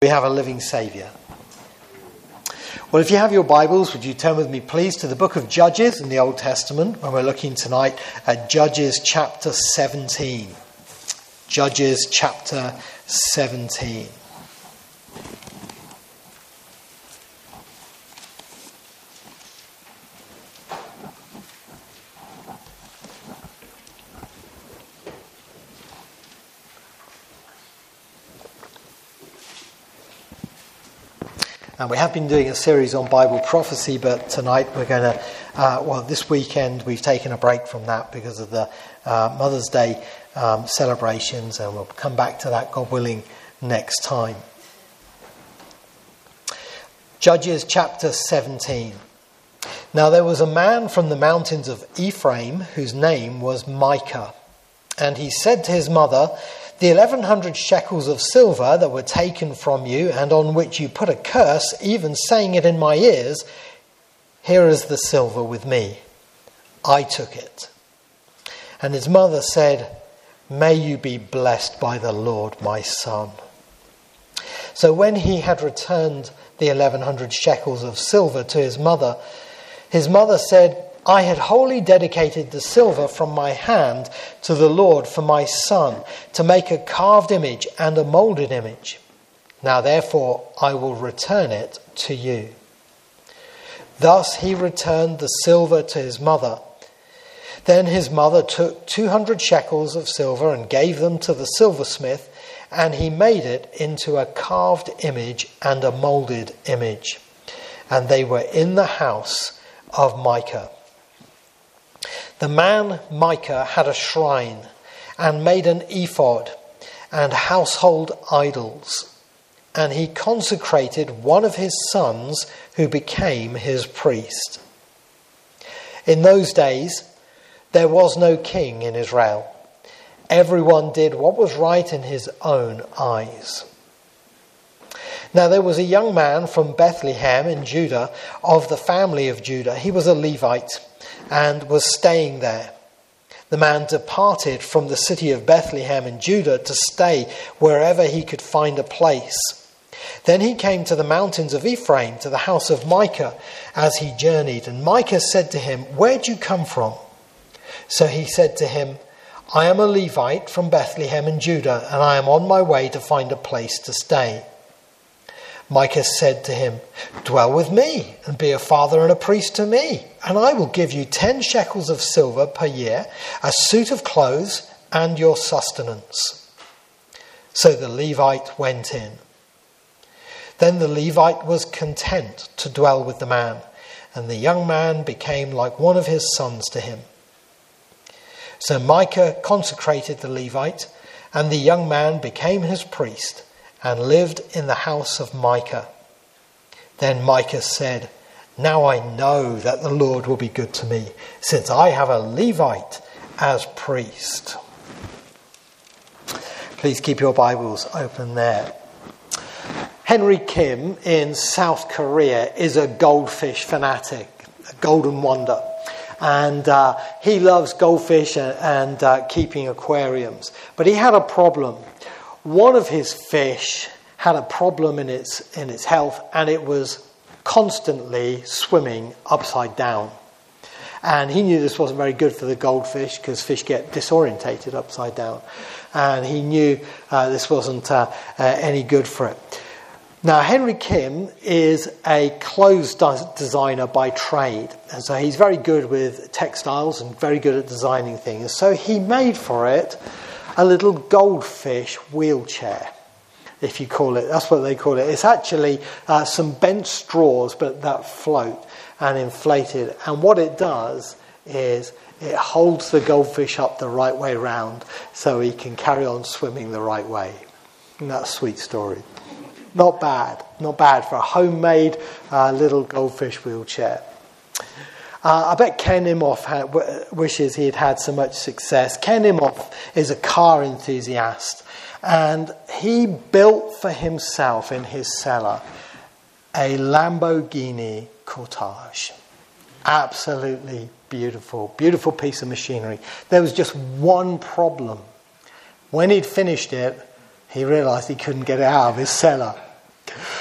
We have a living Saviour. Well, if you have your Bibles, would you turn with me, please, to the book of Judges in the Old Testament, when we're looking tonight at Judges chapter 17. Judges chapter 17. And we have been doing a series on Bible prophecy, but tonight we're going to, this weekend we've taken a break from that because of the Mother's Day celebrations, and we'll come back to that, God willing, next time. Judges chapter 17. Now there was a man from the mountains of Ephraim whose name was Micah, and he said to his mother, "The 1,100 shekels of silver that were taken from you and on which you put a curse, even saying it in my ears, here is the silver with me. I took it." And his mother said, "May you be blessed by the Lord, my son." So when he had returned the 1,100 shekels of silver to his mother said, "I had wholly dedicated the silver from my hand to the Lord for my son, to make a carved image and a moulded image. Now therefore I will return it to you." Thus he returned the silver to his mother. Then his mother took 200 shekels of silver and gave them to the silversmith, and he made it into a carved image and a moulded image. And they were in the house of Micah. The man Micah had a shrine and made an ephod and household idols. And he consecrated one of his sons who became his priest. In those days, there was no king in Israel. Everyone did what was right in his own eyes. Now there was a young man from Bethlehem in Judah, of the family of Judah. He was a Levite and was staying there. The man departed from the city of Bethlehem in Judah to stay wherever he could find a place. Then he came to the mountains of Ephraim, to the house of Micah, as he journeyed. And Micah said to him, "Where do you come from?" So he said to him, "I am a Levite from Bethlehem in Judah, and I am on my way to find a place to stay." Micah said to him, "Dwell with me and be a father and a priest to me, and I will give you 10 shekels of silver per year, a suit of clothes, and your sustenance." So the Levite went in. Then the Levite was content to dwell with the man, and the young man became like one of his sons to him. So Micah consecrated the Levite, and the young man became his priest, and lived in the house of Micah. Then Micah said, "Now I know that the Lord will be good to me, since I have a Levite as priest." Please keep your Bibles open there. Henry Kim in South Korea is a goldfish fanatic, a golden wonder. And he loves goldfish and keeping aquariums. But he had a problem. One of his fish had a problem in its health, and it was constantly swimming upside down. And he knew this wasn't very good for the goldfish, because fish get disorientated upside down. And he knew this wasn't any good for it. Now, Henry Kim is a clothes designer by trade. And so he's very good with textiles and very good at designing things. So he made for it a little goldfish wheelchair, if you call it. That's what they call it. It's actually some bent straws, but that float and inflated. And what it does is it holds the goldfish up the right way round so he can carry on swimming the right way. And that's a sweet story. Not bad for a homemade little goldfish wheelchair. I bet Ken Imhoff wishes he had had so much success. Ken Imhoff is a car enthusiast, and he built for himself in his cellar a Lamborghini Countach. Absolutely beautiful piece of machinery. There was just one problem. When he'd finished it, he realised he couldn't get it out of his cellar.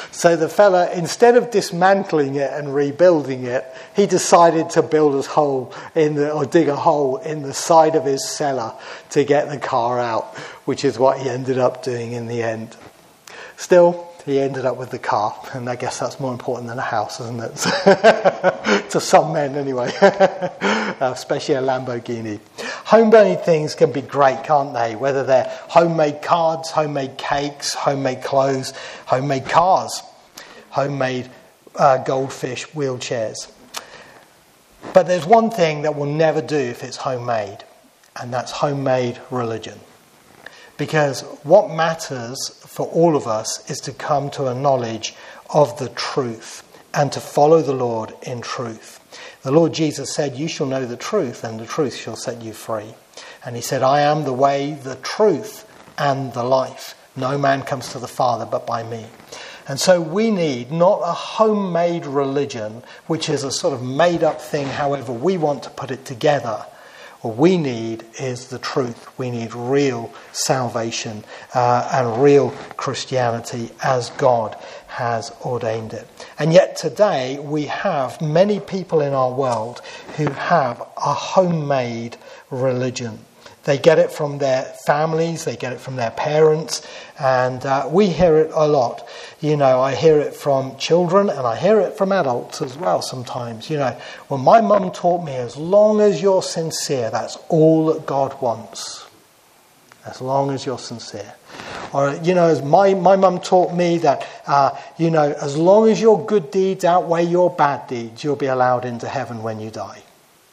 So the fella, instead of dismantling it and rebuilding it, he decided to build dig a hole in the side of his cellar to get the car out, which is what he ended up doing in the end. Still, he ended up with the car, and I guess that's more important than a house, isn't it? To some men, anyway. Especially a Lamborghini. Homemade things can be great, can't they? Whether they're homemade cards, homemade cakes, homemade clothes, homemade cars, homemade goldfish wheelchairs. But there's one thing that will never do if it's homemade, and that's homemade religion. Because what matters for all of us is to come to a knowledge of the truth and to follow the Lord in truth. The Lord Jesus said, "You shall know the truth, and the truth shall set you free." And he said, "I am the way, the truth, and the life. No man comes to the Father but by me." And so we need not a homemade religion, which is a sort of made-up thing, however we want to put it together. What we need is the truth. We need real salvation and real Christianity as God has ordained it. And yet today we have many people in our world who have a homemade religion. They get it from their families, they get it from their parents, and we hear it a lot. You know, I hear it from children and I hear it from adults as well sometimes. You know, well, my mum taught me, as long as you're sincere, that's all that God wants. As long as you're sincere. Or, you know, as my mum taught me that, you know, as long as your good deeds outweigh your bad deeds, you'll be allowed into heaven when you die.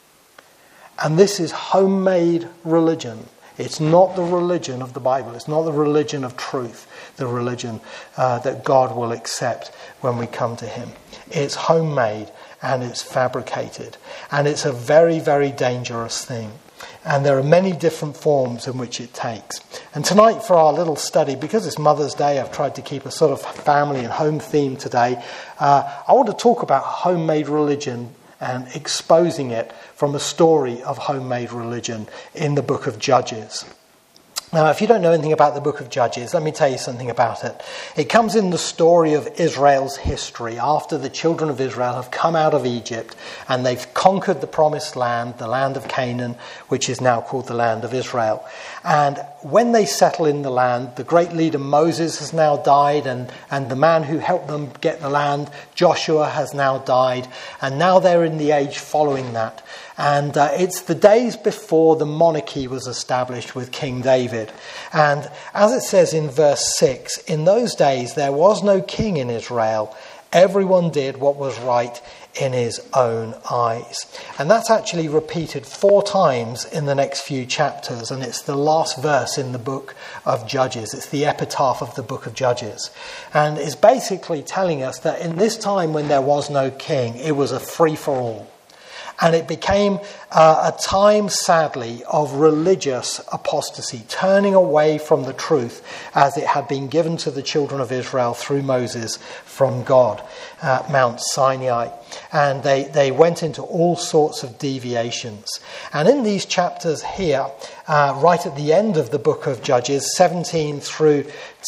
And this is homemade religion. It's not the religion of the Bible. It's not the religion of truth, the religion that God will accept when we come to him. It's homemade and it's fabricated. And it's a very, very dangerous thing. And there are many different forms in which it takes. And tonight for our little study, because it's Mother's Day, I've tried to keep a sort of family and home theme today. I want to talk about homemade religion and exposing it from a story of homemade religion in the book of Judges. Now, if you don't know anything about the book of Judges, let me tell you something about it. It comes in the story of Israel's history after the children of Israel have come out of Egypt and they've conquered the promised land, the land of Canaan, which is now called the land of Israel. And when they settle in the land, the great leader Moses has now died, and the man who helped them get the land, Joshua, has now died. And now they're in the age following that. And it's the days before the monarchy was established with King David. And as it says in verse 6, in those days there was no king in Israel. Everyone did what was right in his own eyes. And that's actually repeated 4 times in the next few chapters. And it's the last verse in the book of Judges. It's the epitaph of the book of Judges. And it's basically telling us that in this time when there was no king, it was a free-for-all. And it became a time, sadly, of religious apostasy, turning away from the truth as it had been given to the children of Israel through Moses from God at Mount Sinai. And they went into all sorts of deviations. And in these chapters here, right at the end of the book of Judges, 17 through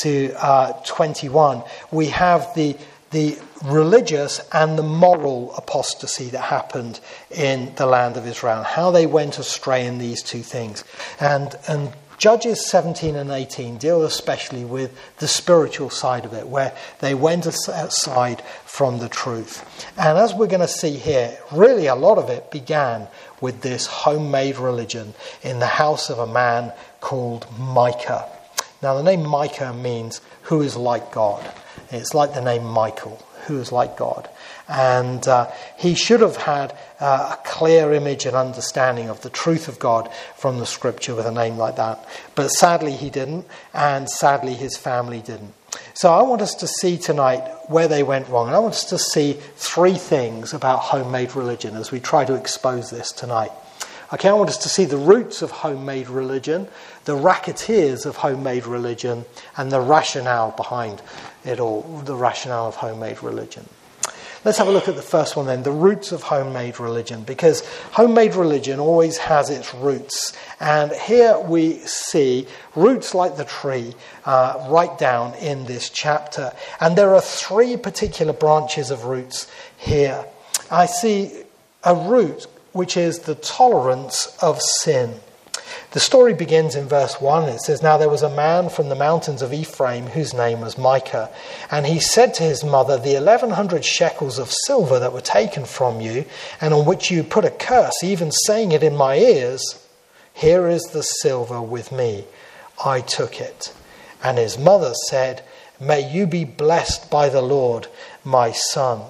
to 21, we have the religious and the moral apostasy that happened in the land of Israel, how they went astray in these two things. And Judges 17 and 18 deal especially with the spiritual side of it, where they went aside from the truth. And as we're going to see here, really a lot of it began with this homemade religion in the house of a man called Micah. Now, the name Micah means who is like God. It's like the name Michael, who is like God. And he should have had a clear image and understanding of the truth of God from the scripture with a name like that. But sadly he didn't, and sadly his family didn't. So I want us to see tonight where they went wrong. And I want us to see 3 things about homemade religion as we try to expose this tonight. Okay, I want us to see the roots of homemade religion, the racketeers of homemade religion, and the rationale behind it all, the rationale of homemade religion. Let's have a look at the first one then, the roots of homemade religion, because homemade religion always has its roots. And here we see roots like the tree right down in this chapter. And there are three particular branches of roots here. I see a root which is the tolerance of sin. The story begins in verse 1. It says, "Now there was a man from the mountains of Ephraim whose name was Micah. And he said to his mother, 'The 1,100 shekels of silver that were taken from you, and on which you put a curse, even saying it in my ears, here is the silver with me. I took it.' And his mother said, 'May you be blessed by the Lord, my son.'"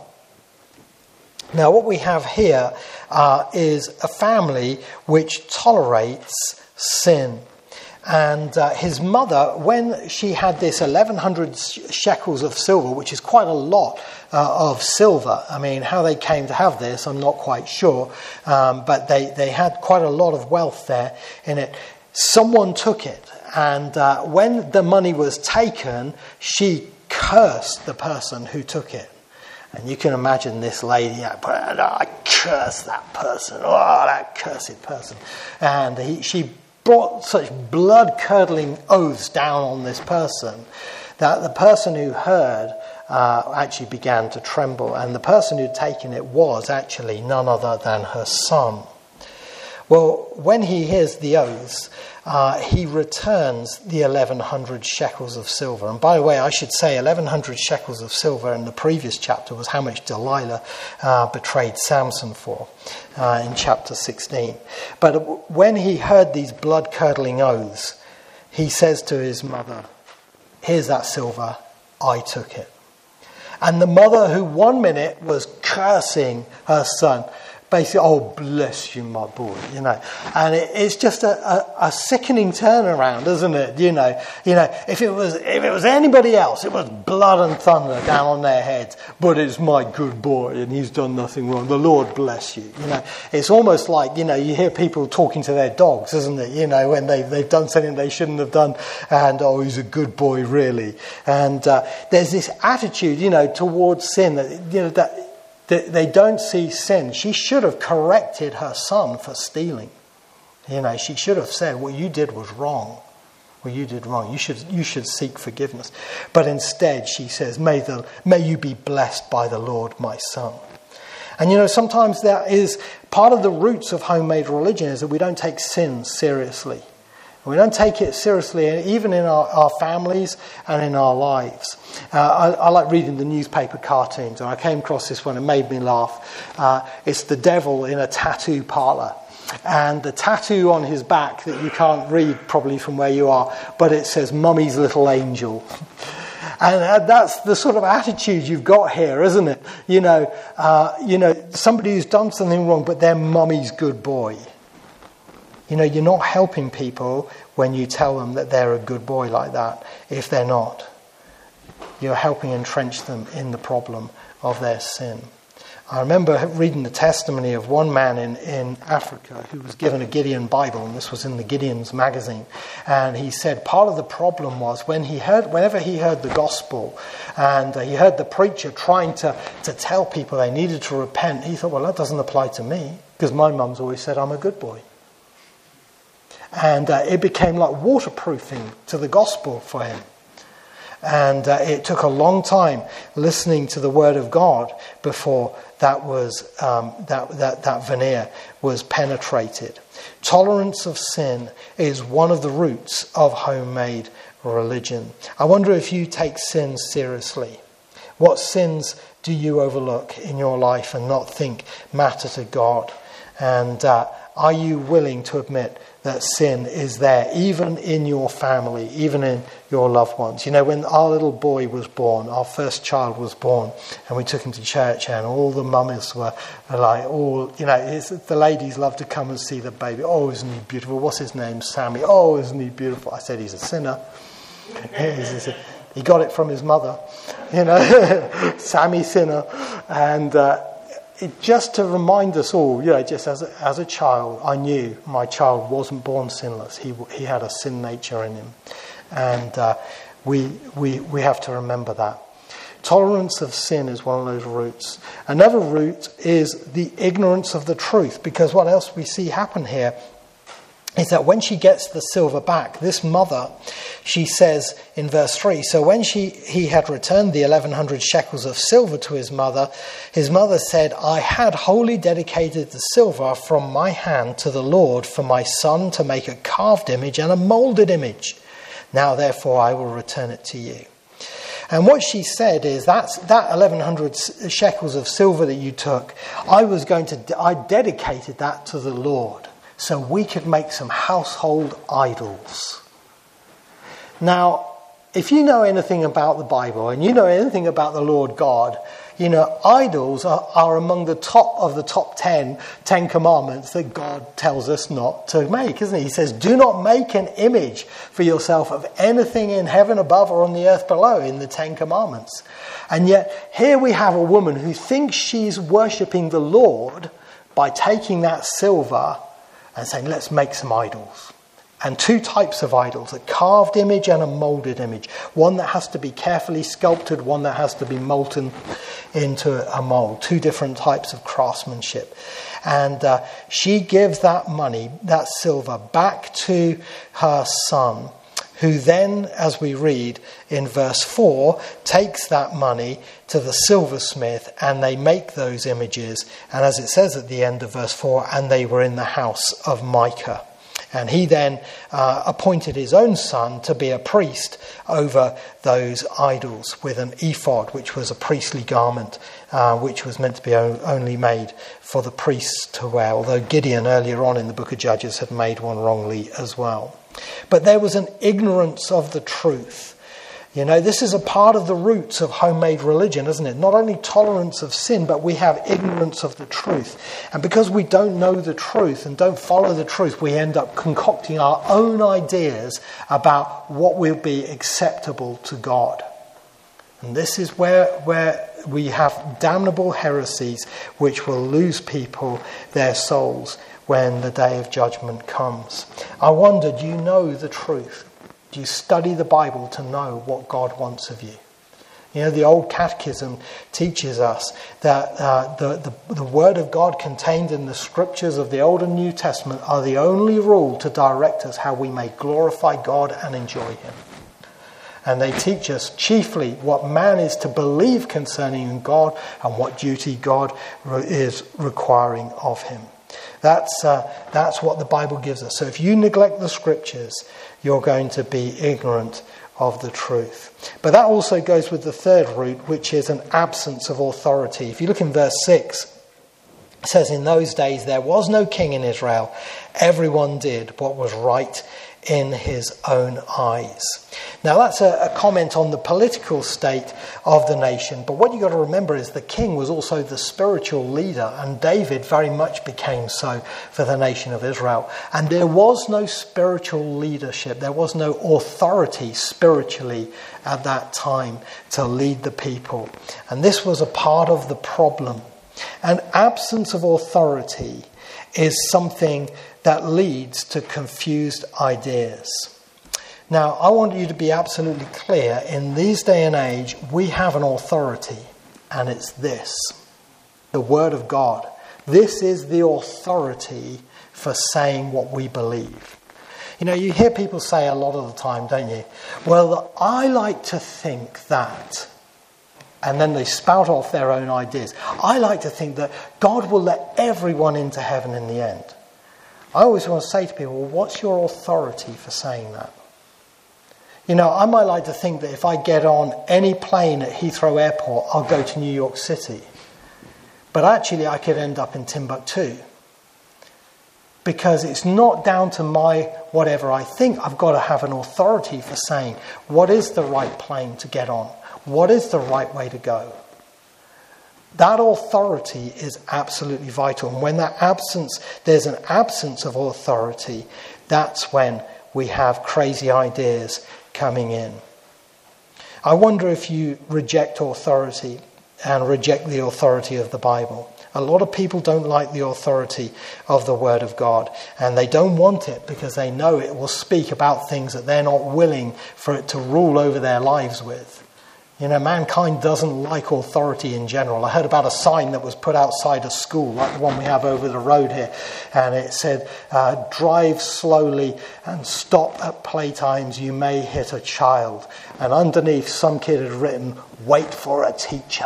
Now what we have here is a family which tolerates sin. And his mother, when she had this 1,100 shekels of silver, which is quite a lot of silver. I mean, how they came to have this, I'm not quite sure. But they had quite a lot of wealth there in it. Someone took it. And when the money was taken, she cursed the person who took it. And you can imagine this lady, I curse that person. Oh, that cursed person. And she brought such blood-curdling oaths down on this person that the person who heard actually began to tremble. And the person who'd taken it was actually none other than her son. Well, when he hears the oaths, he returns the 1,100 shekels of silver. And by the way, I should say 1,100 shekels of silver in the previous chapter was how much Delilah betrayed Samson for in chapter 16. But when he heard these blood-curdling oaths, he says to his mother, "Here's that silver, I took it." And the mother, who 1 minute was cursing her son, basically, "Oh, bless you, my boy," and it's just a sickening turnaround, isn't it? If it was anybody else, it was blood and thunder down on their heads. But it's my good boy, and he's done nothing wrong. The Lord bless you. It's almost like you hear people talking to their dogs, isn't it? When they've done something they shouldn't have done, and oh, he's a good boy, really. And there's this attitude, towards sin that they don't see sin. She should have corrected her son for stealing. She should have said, "What you did was wrong. What you did wrong. You should seek forgiveness." But instead, she says, "May you be blessed by the Lord, my son." And sometimes that is part of the roots of homemade religion, is that we don't take sin seriously. We don't take it seriously, even in our families and in our lives. I like reading the newspaper cartoons, and I came across this one. It made me laugh. It's the devil in a tattoo parlour. And the tattoo on his back that you can't read probably from where you are, but it says "Mummy's Little Angel." And that's the sort of attitude you've got here, isn't it? Somebody who's done something wrong, but they're Mummy's good boy. You're not helping people when you tell them that they're a good boy like that, if they're not. You're helping entrench them in the problem of their sin. I remember reading the testimony of one man in Africa who was given a Gideon Bible, and this was in the Gideon's magazine. And he said part of the problem was whenever he heard the gospel, and he heard the preacher trying to tell people they needed to repent, he thought, well, that doesn't apply to me, because my mum's always said I'm a good boy. And it became like waterproofing to the gospel for him. And it took a long time listening to the word of God before that was that veneer was penetrated. Tolerance of sin is one of the roots of homemade religion. I wonder if you take sin seriously. What sins do you overlook in your life and not think matter to God? And are you willing to admit that sin is there, even in your family, even in your loved ones? When our little boy was born, our first child was born, and we took him to church, and all the mummies were like, the ladies love to come and see the baby. Oh, isn't he beautiful? What's his name? Sammy. Oh, isn't he beautiful? I said, he's a sinner. He got it from his mother, Sammy Sinner. And just to remind us all, just as a child, I knew my child wasn't born sinless. He had a sin nature in him, and we have to remember that. Tolerance of sin is one of those roots. Another root is the ignorance of the truth, because what else we see happen here is that when she gets the silver back, this mother, she says in verse 3, so when he had returned the 1,100 shekels of silver to his mother said, I had wholly dedicated the silver from my hand to the Lord for my son to make a carved image and a moulded image. Now therefore I will return it to you. And what she said is that 1,100 shekels of silver that you took, I dedicated that to the Lord, so we could make some household idols. Now, if you know anything about the Bible and you know anything about the Lord God, you know, idols are among the top 10 commandments that God tells us not to make, isn't he? He says, do not make an image for yourself of anything in heaven above or on the earth below in the 10 commandments. And yet here we have a woman who thinks she's worshipping the Lord by taking that silver and saying, let's make some idols. And two types of idols, a carved image and a moulded image. One that has to be carefully sculpted, one that has to be molten into a mould. Two different types of craftsmanship. And she gives that money, that silver, back to her son, who then, as we read in verse 4, takes that money to the silversmith and they make those images. And as it says at the end of verse 4, and they were in the house of Micah. And he then appointed his own son to be a priest over those idols with an ephod, which was a priestly garment, which was meant to be only made for the priests to wear, although Gideon earlier on in the book of Judges had made one wrongly as well. But there was an ignorance of the truth. You know, this is a part of the roots of homemade religion, isn't it? Not only tolerance of sin, but we have ignorance of the truth. And because we don't know the truth and don't follow the truth, we end up concocting our own ideas about what will be acceptable to God. And this is where we have damnable heresies which will lose people their souls when the day of judgment comes. I wonder, do you know the truth? Do you study the Bible to know what God wants of you? You know, the old catechism teaches us that the Word of God contained in the scriptures of the Old and New Testament are the only rule to direct us how we may glorify God and enjoy Him. And they teach us chiefly what man is to believe concerning God and what duty God is requiring of him. That's what the Bible gives us. So if you neglect the scriptures, you're going to be ignorant of the truth. But that also goes with the third root, which is an absence of authority. If you look in verse 6, it says, in those days there was no king in Israel. Everyone did what was right in his own eyes. Now that's a comment on the political state of the nation, but what you've got to remember is the king was also the spiritual leader, and David very much became so for the nation of Israel. And there was no spiritual leadership, there was no authority spiritually at that time to lead the people. And this was a part of the problem. An absence of authority is something that leads to confused ideas. Now, I want you to be absolutely clear. In this day and age, we have an authority, and it's this, the Word of God. This is the authority for saying what we believe. You know, you hear people say a lot of the time, don't you? Well, I like to think that. And then they spout off their own ideas. I like to think that God will let everyone into heaven in the end. I always want to say to people, well, what's your authority for saying that? You know, I might like to think that if I get on any plane at Heathrow Airport, I'll go to New York City. But actually, I could end up in Timbuktu. Because it's not down to my whatever I think. I've got to have an authority for saying, what is the right plane to get on? What is the right way to go? That authority is absolutely vital. And when there's an absence of authority, that's when we have crazy ideas coming in. I wonder if you reject authority and reject the authority of the Bible. A lot of people don't like the authority of the Word of God, and they don't want it because they know it will speak about things that they're not willing for it to rule over their lives with. You know, mankind doesn't like authority in general. I heard about a sign that was put outside a school, like the one we have over the road here, and it said, drive slowly and stop at playtimes, you may hit a child. And underneath, some kid had written, wait for a teacher.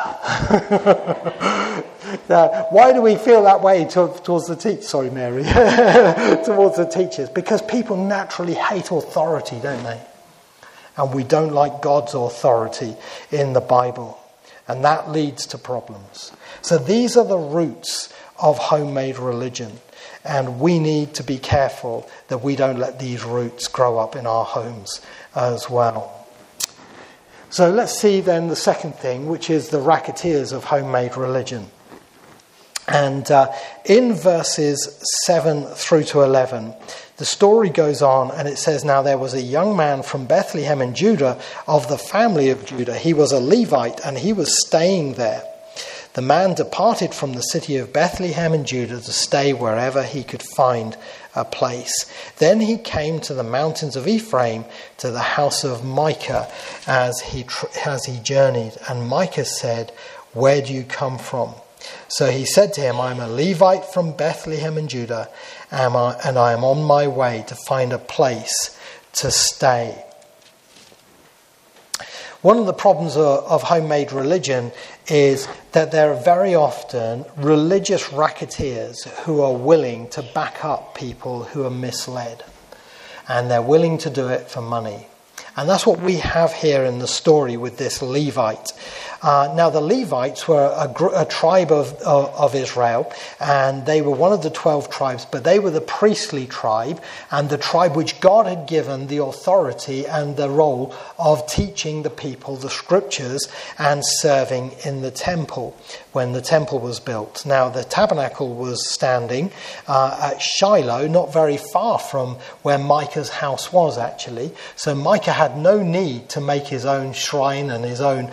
Now, why do we feel that way towards the teachers? Sorry, Mary. Towards the teachers. Because people naturally hate authority, don't they? And we don't like God's authority in the Bible. And that leads to problems. So these are the roots of homemade religion. And we need to be careful that we don't let these roots grow up in our homes as well. So let's see then the second thing, which is the racketeers of homemade religion. And in verses 7 through to 11, the story goes on and it says, now there was a young man from Bethlehem in Judah of the family of Judah. He was a Levite and he was staying there. The man departed from the city of Bethlehem in Judah to stay wherever he could find a place. Then he came to the mountains of Ephraim, to the house of Micah as he journeyed. And Micah said, where do you come from? So he said to him, I am a Levite from Bethlehem in Judah, and I am on my way to find a place to stay. One of the problems of homemade religion is that there are very often religious racketeers who are willing to back up people who are misled. And they're willing to do it for money. And that's what we have here in the story with this Levite. Now, the Levites were a tribe of Israel, and they were one of the 12 tribes, but they were the priestly tribe, and the tribe which God had given the authority and the role of teaching the people the scriptures and serving in the temple when the temple was built. Now, the tabernacle was standing at Shiloh, not very far from where Micah's house was, actually. So Micah had no need to make his own shrine and his own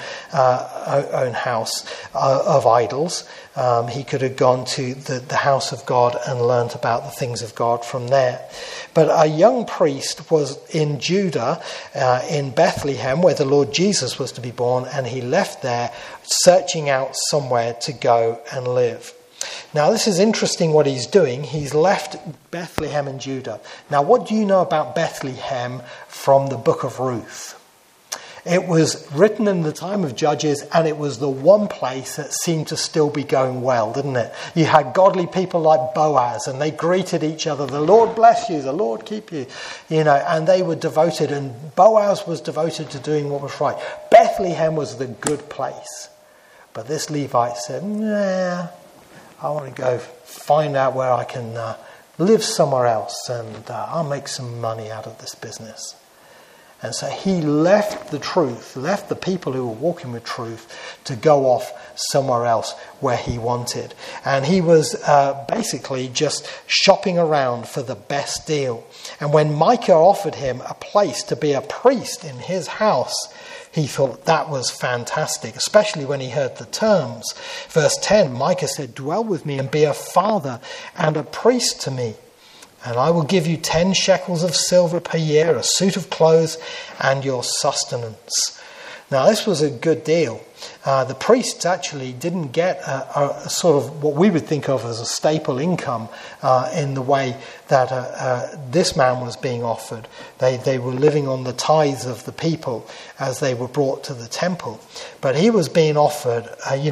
house of idols. He could have gone to the house of God and learnt about the things of God from there. But a young priest was in Judah, in Bethlehem, where the Lord Jesus was to be born, and he left there searching out somewhere to go and live. Now, this is interesting what he's doing. He's left Bethlehem in Judah. Now, what do you know about Bethlehem from the book of Ruth? It was written in the time of Judges, and it was the one place that seemed to still be going well, didn't it? You had godly people like Boaz, and they greeted each other. The Lord bless you, the Lord keep you, and they were devoted, and Boaz was devoted to doing what was right. Bethlehem was the good place. But this Levite said, nah, I want to go find out where I can live somewhere else, and I'll make some money out of this business. And so he left the truth, left the people who were walking with truth to go off somewhere else where he wanted. And he was basically just shopping around for the best deal. And when Micah offered him a place to be a priest in his house, he thought that was fantastic, especially when he heard the terms. Verse 10, Micah said, dwell with me and be a father and a priest to me. And I will give you 10 shekels of silver per year, a suit of clothes, and your sustenance. Now, this was a good deal. The priests actually didn't get a sort of what we would think of as a staple income in the way that this man was being offered. They were living on the tithes of the people as they were brought to the temple. But he was being offered,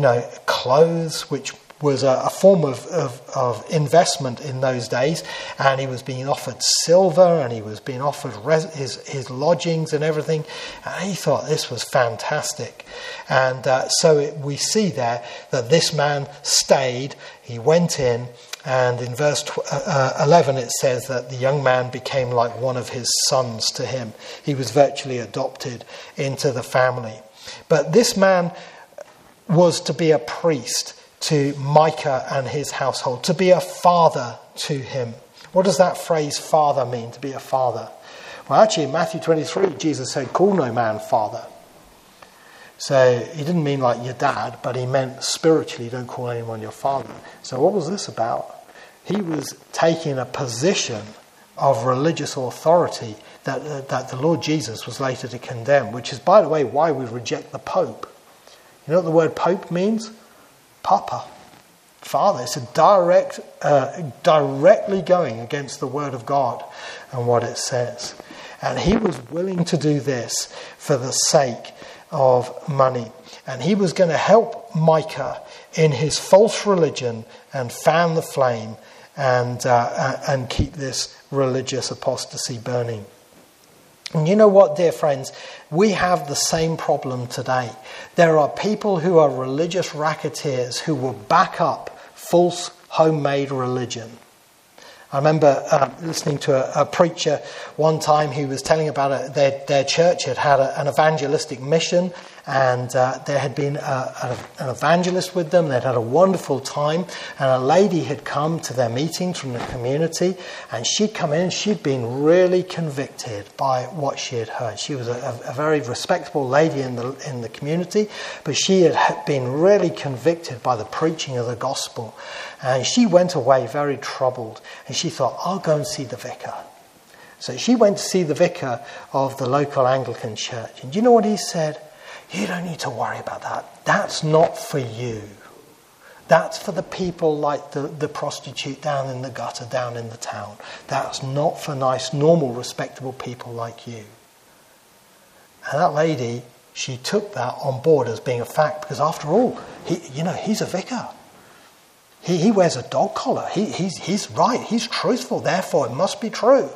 clothes, which was a form of investment in those days, and he was being offered silver, and he was being offered his lodgings and everything, and he thought this was fantastic. And so we see there that this man stayed, he went in, and in verse 11 it says that the young man became like one of his sons to him. He was virtually adopted into the family. But this man was to be a priest to Micah and his household, to be a father to him. What does that phrase father mean, to be a father? Well, actually in Matthew 23, Jesus said, call no man father. So he didn't mean like your dad, but he meant spiritually, don't call anyone your father. So what was this about? He was taking a position of religious authority that the Lord Jesus was later to condemn, which is, by the way, why we reject the Pope. You know what the word Pope means? Papa, Father. It's a directly going against the Word of God and what it says. And he was willing to do this for the sake of money. And he was going to help Micah in his false religion and fan the flame and keep this religious apostasy burning. And you know what, dear friends? We have the same problem today. There are people who are religious racketeers who will back up false homemade religion. I remember listening to a preacher one time who was telling about their church had an evangelistic mission, and there had been an evangelist with them. They'd had a wonderful time, and a lady had come to their meetings from the community, and she'd come in and she'd been really convicted by what she had heard. She was a very respectable lady in the community, but she had been really convicted by the preaching of the gospel. And she went away very troubled, and she thought, I'll go and see the vicar. So she went to see the vicar of the local Anglican church. And do you know what he said? You don't need to worry about that. That's not for you. That's for the people like the prostitute down in the gutter, down in the town. That's not for nice, normal, respectable people like you. And that lady, she took that on board as being a fact, because after all, he's a vicar. He wears a dog collar. He's right. He's truthful. Therefore, it must be true.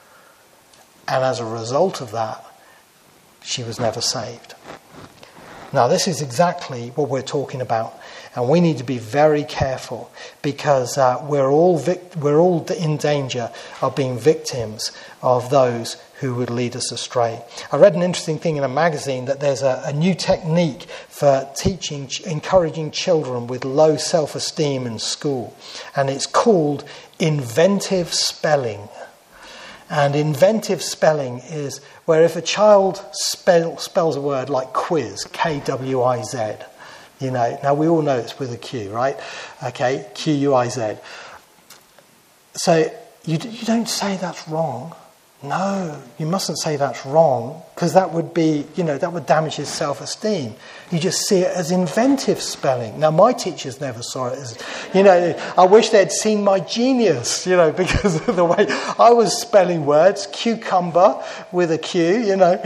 And as a result of that, she was never saved. Now, this is exactly what we're talking about. And we need to be very careful, because we're all in danger of being victims of those who would lead us astray. I read an interesting thing in a magazine that there's a new technique for encouraging children with low self-esteem in school. And it's called inventive spelling. And inventive spelling is where if a child spells a word like quiz, K-W-I-Z, now we all know it's with a Q, right? Okay, Q-U-I-Z. So you don't say that's wrong. No, you mustn't say that's wrong, because that would be, that would damage his self-esteem. You just see it as inventive spelling. Now, my teachers never saw it as, I wish they'd seen my genius, because of the way I was spelling words, cucumber with a Q,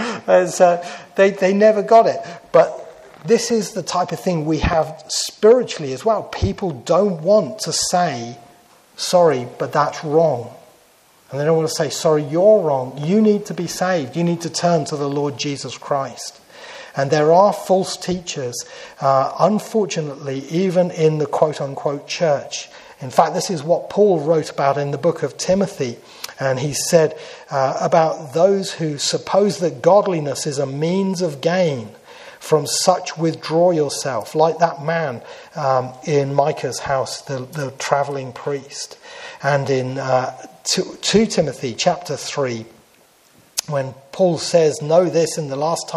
they never got it. But this is the type of thing we have spiritually as well. People don't want to say, sorry, but that's wrong. And they don't want to say, sorry, you're wrong. You need to be saved. You need to turn to the Lord Jesus Christ. And there are false teachers, unfortunately, even in the quote-unquote church. In fact, this is what Paul wrote about in the book of Timothy. And he said about those who suppose that godliness is a means of gain. From such withdraw yourself, like that man in Micah's house, the travelling priest. And in 2 Timothy chapter 3, when Paul says, know this, in the last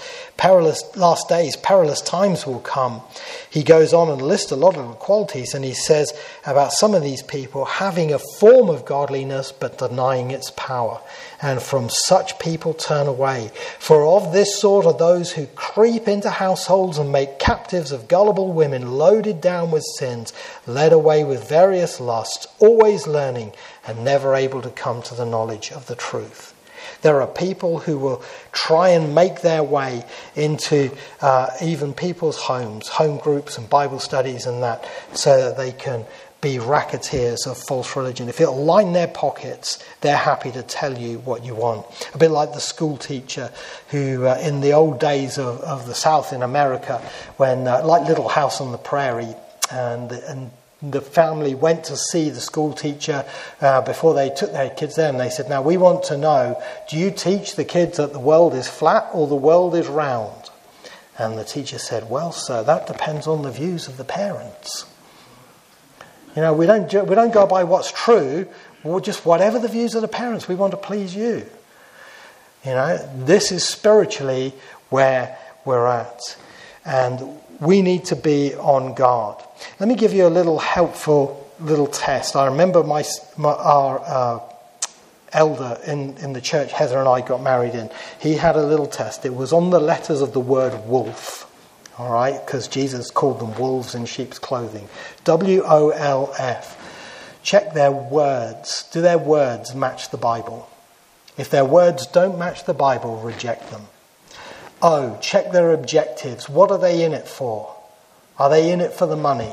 days, perilous times will come. He goes on and lists a lot of the qualities, and he says about some of these people having a form of godliness but denying its power. And from such people turn away. For of this sort are those who creep into households and make captives of gullible women, loaded down with sins, led away with various lusts, always learning and never able to come to the knowledge of the truth. There are people who will try and make their way into even people's homes, home groups and Bible studies and that, so that they can be racketeers of false religion. If it'll line their pockets, they're happy to tell you what you want. A bit like the school teacher who, in the old days of the South in America, when, like Little House on the Prairie, and the family went to see the school teacher before they took their kids there, and they said, now we want to know, do you teach the kids that the world is flat or the world is round? And the teacher said, well, sir, that depends on the views of the parents. We don't go by what's true, or just whatever the views of the parents. We want to please you. This is spiritually where we're at. And we need to be on guard. Let me give you a little helpful little test. I remember our elder in the church Heather and I got married in, he had a little test. It was on the letters of the word wolf, all right, because Jesus called them wolves in sheep's clothing. WOLF. Check their words. Do their words match the Bible? If their words don't match the Bible, reject them. O, check their objectives. What are they in it for? Are they in it for the money?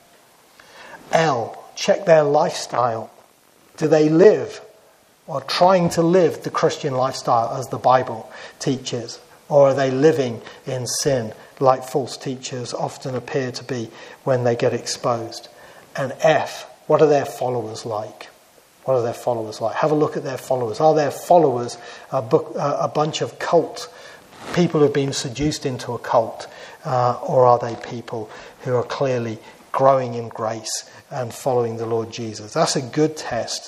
L, check their lifestyle. Do they live or trying to live the Christian lifestyle as the Bible teaches? Or are they living in sin like false teachers often appear to be when they get exposed? And F, what are their followers like? What are their followers like? Have a look at their followers. Are their followers a bunch of cult people who have been seduced into a cult? Or are they people who are clearly growing in grace and following the Lord Jesus? That's a good test,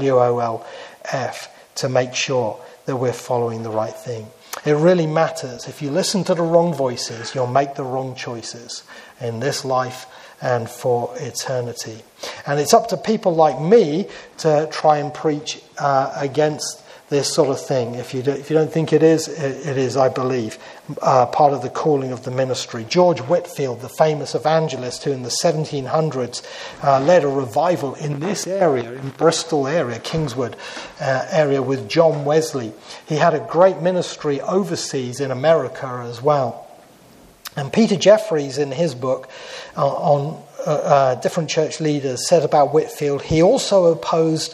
WOLF, to make sure that we're following the right thing. It really matters. If you listen to the wrong voices, you'll make the wrong choices in this life and for eternity. And it's up to people like me to try and preach against this sort of thing. If you don't think it is, I believe, part of the calling of the ministry. George Whitefield, the famous evangelist who in the 1700s led a revival in this area, in Bristol area, Kingswood area, with John Wesley. He had a great ministry overseas in America as well. And Peter Jeffries, in his book on different church leaders, said about Whitefield, he also opposed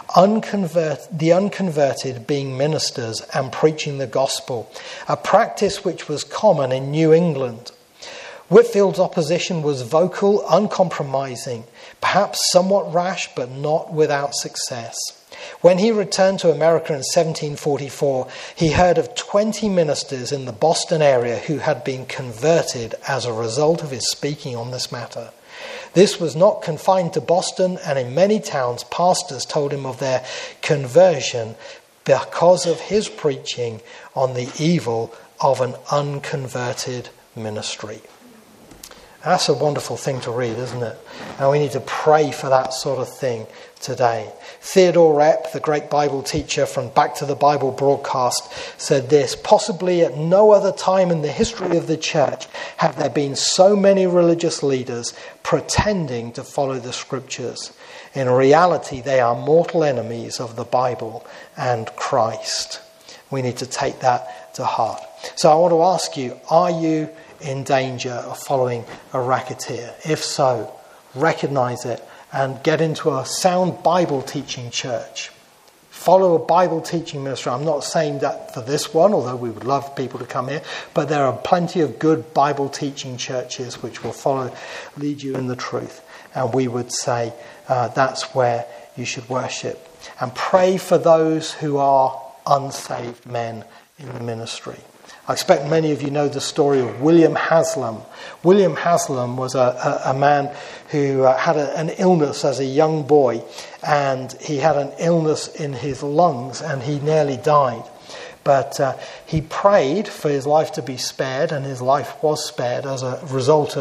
the unconverted being ministers and preaching the gospel, a practice which was common in New England. Whitefield's opposition was vocal, uncompromising, perhaps somewhat rash, but not without success. When he returned to America in 1744, he heard of 20 ministers in the Boston area who had been converted as a result of his speaking on this matter. This was not confined to Boston, and in many towns, pastors told him of their conversion because of his preaching on the evil of an unconverted ministry. That's a wonderful thing to read, isn't it? And we need to pray for that sort of thing today. Theodore Epp, the great Bible teacher from Back to the Bible broadcast, said this: possibly at no other time in the history of the church have there been so many religious leaders pretending to follow the scriptures. In reality, they are mortal enemies of the Bible and Christ. We need to take that to heart. So I want to ask you, are you in danger of following a racketeer? If so, recognize it and get into a sound Bible teaching church. Follow a Bible teaching ministry. I'm not saying that for this one, although we would love people to come here, but there are plenty of good Bible teaching churches which will lead you in the truth. And we would say that's where you should worship. And pray for those who are unsaved men in the ministry. I expect many of you know the story of William Haslam. William Haslam was a man who had an illness as a young boy, and he had an illness in his lungs and he nearly died. But he prayed for his life to be spared, and his life was spared as a result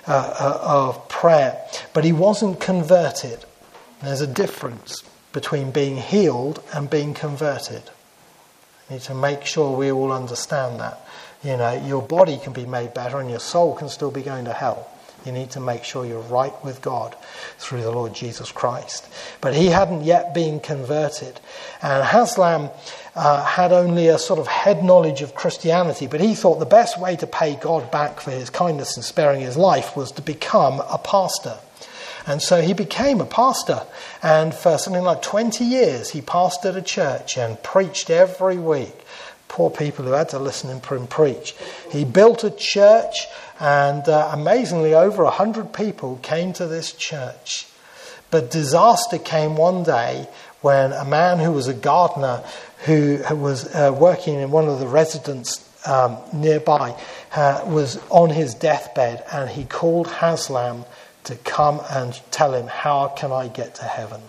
of prayer. But he wasn't converted. There's a difference between being healed and being converted. We need to make sure we all understand that. You know, your body can be made better and your soul can still be going to hell. You need to make sure you're right with God through the Lord Jesus Christ. But he hadn't yet been converted. And Haslam had only a sort of head knowledge of Christianity, but he thought the best way to pay God back for his kindness in sparing his life was to become a pastor. And so he became a pastor, and for something like 20 years he pastored a church and preached every week. Poor people who had to listen to him preach. He built a church, and amazingly over 100 people came to this church. But disaster came one day when a man who was a gardener who was working in one of the residents nearby was on his deathbed, and he called Haslam to come and tell him, how can I get to heaven?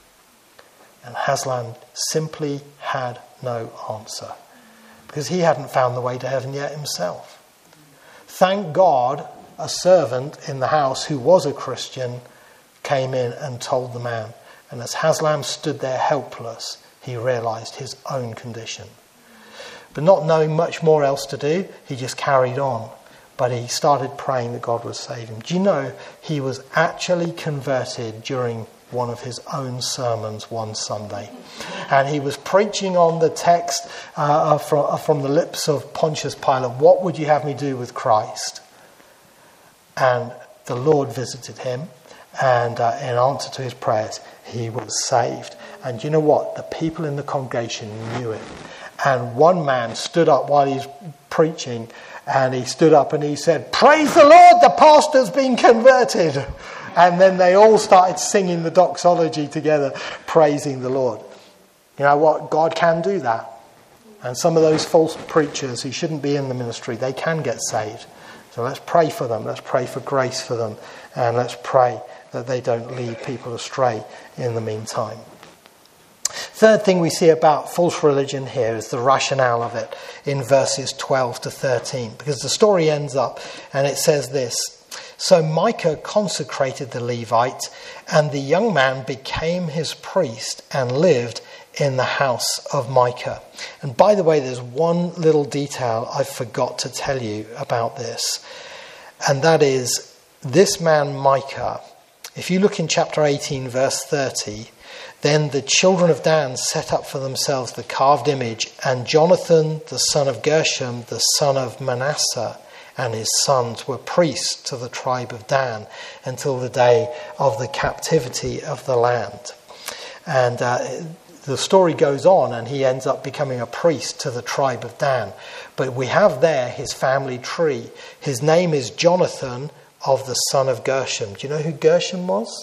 And Haslam simply had no answer, because he hadn't found the way to heaven yet himself. Thank God, a servant in the house who was a Christian came in and told the man. And as Haslam stood there helpless, he realised his own condition. But not knowing much more else to do, he just carried on. But he started praying that God would save him. Do you know, he was actually converted during one of his own sermons one Sunday. And he was preaching on the text from the lips of Pontius Pilate, what would you have me do with Christ? And the Lord visited him, and in answer to his prayers, he was saved. And you know what? The people in the congregation knew it. And one man stood up while he's preaching, and he stood up and he said, "Praise the Lord, the pastor's been converted." And then they all started singing the doxology together, praising the Lord. You know what? God can do that. And some of those false preachers who shouldn't be in the ministry, they can get saved. So let's pray for them. Let's pray for grace for them. And let's pray that they don't lead people astray in the meantime. Third thing we see about false religion here is the rationale of it in verses 12 to 13. Because the story ends up and it says this: "So Micah consecrated the Levite, and the young man became his priest and lived in the house of Micah." And by the way, there's one little detail I forgot to tell you about this. And that is, this man Micah, if you look in chapter 18, verse 30, "Then the children of Dan set up for themselves the carved image, and Jonathan, the son of Gershom, the son of Manasseh, and his sons were priests to the tribe of Dan until the day of the captivity of the land." And the story goes on, and he ends up becoming a priest to the tribe of Dan. But we have there his family tree. His name is Jonathan of the son of Gershom. Do you know who Gershom was?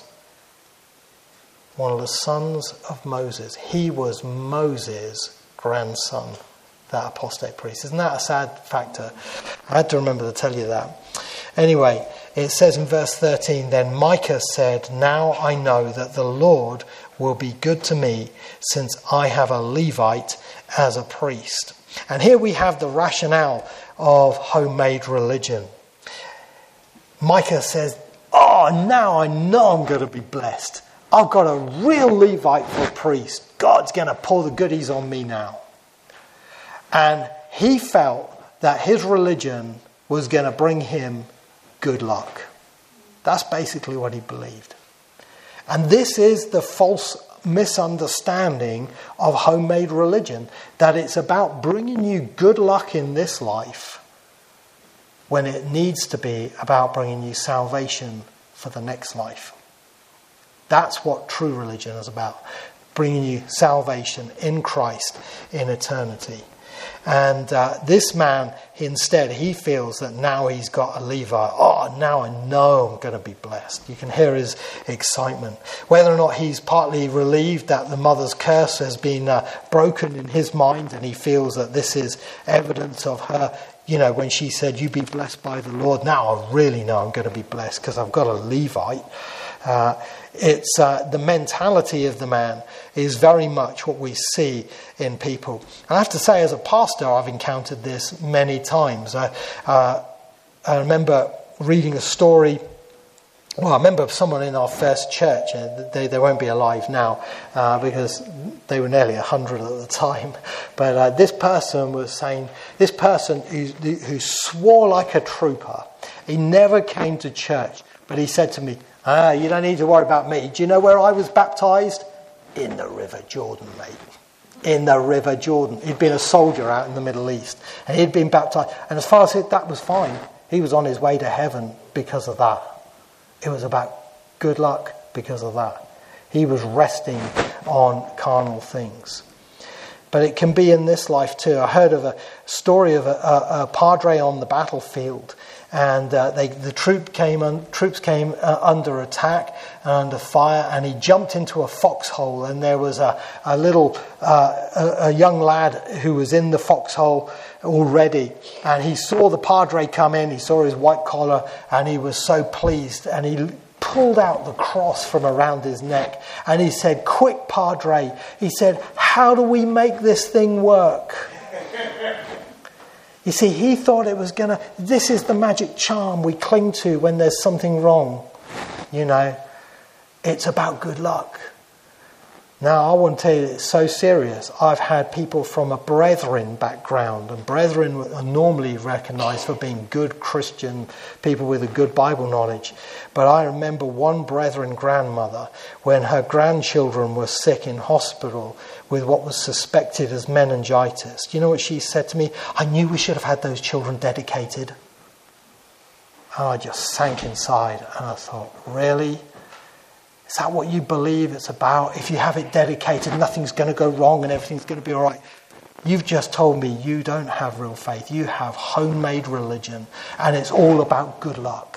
One of the sons of Moses. He was Moses' grandson, that apostate priest. Isn't that a sad factor? I had to remember to tell you that. Anyway, it says in verse 13, "Then Micah said, 'Now I know that the Lord will be good to me, since I have a Levite as a priest.'" And here we have the rationale of homemade religion. Micah says, "Oh, now I know I'm going to be blessed. I've got a real Levite for a priest. God's going to pour the goodies on me now." And he felt that his religion was going to bring him good luck. That's basically what he believed. And this is the false misunderstanding of homemade religion, that it's about bringing you good luck in this life when it needs to be about bringing you salvation for the next life. That's what true religion is about, bringing you salvation in Christ in eternity. And this man, instead, he feels that now he's got a Levite. Oh, now I know I'm going to be blessed. You can hear his excitement. Whether or not he's partly relieved that the mother's curse has been broken in his mind, and he feels that this is evidence of her, you know, when she said, "You be blessed by the Lord." Now I really know I'm going to be blessed because I've got a Levite. It's the mentality of the man is very much what we see in people. And I have to say, as a pastor, I've encountered this many times. I remember reading a story. Well, I remember someone in our first church. They won't be alive now because they were nearly 100 at the time. But this person was saying, this person who swore like a trooper. He never came to church, but he said to me, "You don't need to worry about me. Do you know where I was baptised? In the River Jordan, mate. In the River Jordan." He'd been a soldier out in the Middle East, and he'd been baptised. And as far as that was fine, he was on his way to heaven because of that. It was about good luck because of that. He was resting on carnal things. But it can be in this life too. I heard of a story of a padre on the battlefield. And the troops came under attack and under fire, and he jumped into a foxhole. And there was a young lad who was in the foxhole already, and he saw the padre come in. He saw his white collar, and he was so pleased. And he pulled out the cross from around his neck, and he said, "Quick, padre!" He said, "How do we make this thing work?" You see, he thought it was this is the magic charm we cling to when there's something wrong. You know, it's about good luck. Now, I want to tell you, it's so serious. I've had people from a Brethren background, and Brethren are normally recognised for being good Christian people with a good Bible knowledge. But I remember one Brethren grandmother, when her grandchildren were sick in hospital with what was suspected as meningitis. Do you know what she said to me? I knew we should have had those children dedicated. And I just sank inside, and I thought, really? Is that what you believe it's about? If you have it dedicated, nothing's going to go wrong and everything's going to be all right. You've just told me you don't have real faith. You have homemade religion, and it's all about good luck.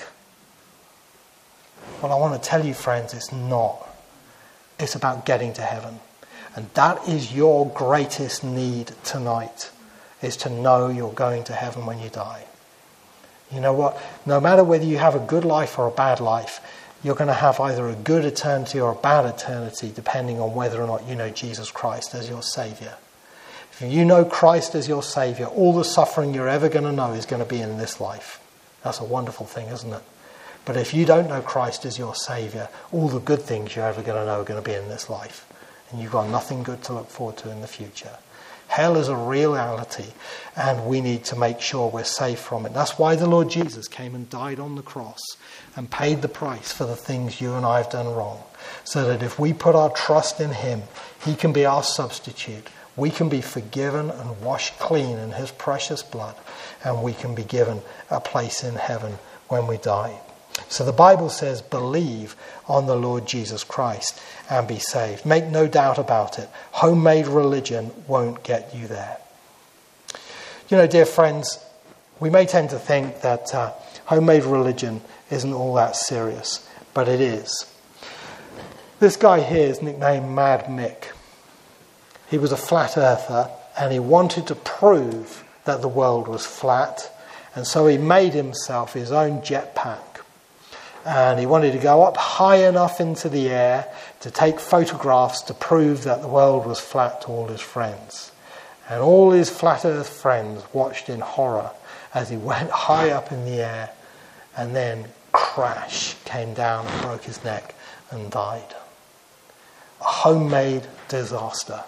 Well, I want to tell you, friends, it's not. It's about getting to heaven. And that is your greatest need tonight, is to know you're going to heaven when you die. You know what? No matter whether you have a good life or a bad life, you're going to have either a good eternity or a bad eternity, depending on whether or not you know Jesus Christ as your Saviour. If you know Christ as your Saviour, all the suffering you're ever going to know is going to be in this life. That's a wonderful thing, isn't it? But if you don't know Christ as your Saviour, all the good things you're ever going to know are going to be in this life. And you've got nothing good to look forward to in the future. Hell is a reality, and we need to make sure we're safe from it. That's why the Lord Jesus came and died on the cross and paid the price for the things you and I have done wrong, so that if we put our trust in him, he can be our substitute. We can be forgiven and washed clean in his precious blood, and we can be given a place in heaven when we die. So the Bible says, believe on the Lord Jesus Christ and be saved. Make no doubt about it. Homemade religion won't get you there. You know, dear friends, we may tend to think that homemade religion isn't all that serious, but it is. This guy here is nicknamed Mad Mick. He was a flat earther, and he wanted to prove that the world was flat, and so he made himself his own jetpack. And he wanted to go up high enough into the air to take photographs to prove that the world was flat to all his friends. And all his flat earth friends watched in horror as he went high up in the air, and then crash, came down and broke his neck and died. A homemade disaster.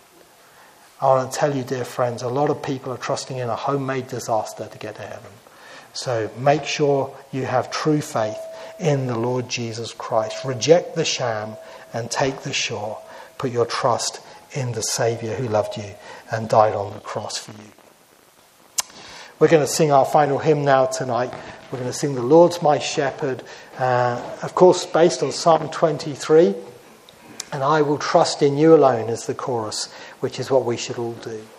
I want to tell you, dear friends, a lot of people are trusting in a homemade disaster to get to heaven. So make sure you have true faith in the Lord Jesus Christ. Reject the sham and take the sure. Put your trust in the Saviour who loved you and died on the cross for you. We're going to sing our final hymn now tonight. We're going to sing The Lord's My Shepherd, of course based on Psalm 23. And I will trust in you alone as the chorus, which is what we should all do.